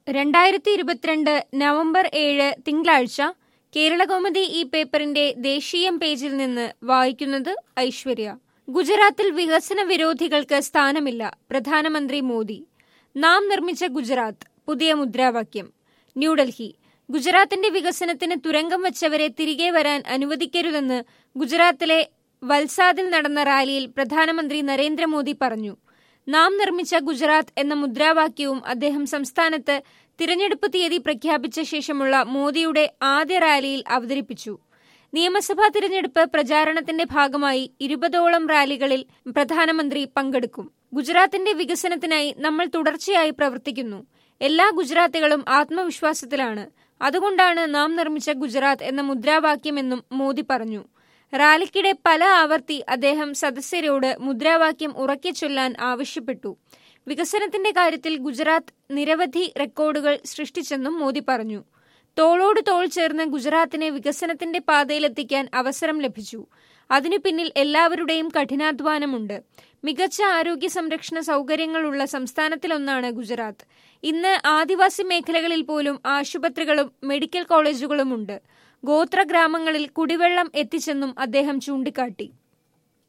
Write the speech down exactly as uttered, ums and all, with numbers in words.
രണ്ടായിരത്തി ഇരുപത്തിരണ്ട് നവംബർ ഏഴ് തിങ്കളാഴ്ച കേരളകൗമുദി ഈ പേപ്പറിന്റെ ദേശീയം പേജിൽ നിന്ന് വായിക്കുന്നത് ഐശ്വര്യ. ഗുജറാത്തിൽ വികസന വിരോധികൾക്ക് സ്ഥാനമില്ല, പ്രധാനമന്ത്രി മോദി. നാം നിർമ്മിച്ച ഗുജറാത്ത് പുതിയ മുദ്രാവാക്യം. ന്യൂഡൽഹി. ഗുജറാത്തിന്റെ വികസനത്തിന് തുരങ്കം വച്ചവരെ തിരികെ വരാൻ അനുവദിക്കരുതെന്ന് ഗുജറാത്തിലെ വൽസാദിൽ നടന്ന റാലിയിൽ പ്രധാനമന്ത്രി നരേന്ദ്രമോദി പറഞ്ഞു. നാം നിർമ്മിച്ച ഗുജറാത്ത് എന്ന മുദ്രാവാക്യവും അദ്ദേഹം സംസ്ഥാനത്ത് തിരഞ്ഞെടുപ്പ് തീയതി പ്രഖ്യാപിച്ച ശേഷമുള്ള മോദിയുടെ ആദ്യ റാലിയിൽ അവതരിപ്പിച്ചു. നിയമസഭാ തിരഞ്ഞെടുപ്പ് പ്രചാരണത്തിന്റെ ഭാഗമായി ഇരുപതോളം റാലികളിൽ പ്രധാനമന്ത്രി പങ്കെടുക്കും. ഗുജറാത്തിന്റെ വികസനത്തിനായി നമ്മൾ തുടർച്ചയായി പ്രവർത്തിക്കുന്നു. എല്ലാ ഗുജറാത്തികളും ആത്മവിശ്വാസത്തിലാണ്. അതുകൊണ്ടാണ് നാം നിർമ്മിച്ച ഗുജറാത്ത് എന്ന മുദ്രാവാക്യമെന്നും മോദി പറഞ്ഞു. റാലിക്കിടെ പല ആവർത്തി അദ്ദേഹം സദസ്യരോട് മുദ്രാവാക്യം ഉറക്കെ ചൊല്ലാൻ ആവശ്യപ്പെട്ടു. വികസനത്തിന്റെ കാര്യത്തിൽ ഗുജറാത്ത് നിരവധി റെക്കോർഡുകൾ സൃഷ്ടിച്ചെന്നും മോദി പറഞ്ഞു. തോളോട് തോൾ ചേർന്ന് ഗുജറാത്തിനെ വികസനത്തിന്റെ പാതയിലെത്തിക്കാൻ അവസരം ലഭിച്ചു. അതിനു പിന്നിൽ എല്ലാവരുടെയും കഠിനാധ്വാനമുണ്ട്. മികച്ച ആരോഗ്യ സംരക്ഷണ സൗകര്യങ്ങളുള്ള സംസ്ഥാനത്തിലൊന്നാണ് ഗുജറാത്ത്. ഇന്ന് ആദിവാസി മേഖലകളിൽ പോലും ആശുപത്രികളും മെഡിക്കൽ കോളേജുകളുമുണ്ട്. ഗോത്ര ഗ്രാമങ്ങളിൽ കുടിവെള്ളം എത്തിച്ചെന്നും അദ്ദേഹം ചൂണ്ടിക്കാട്ടി.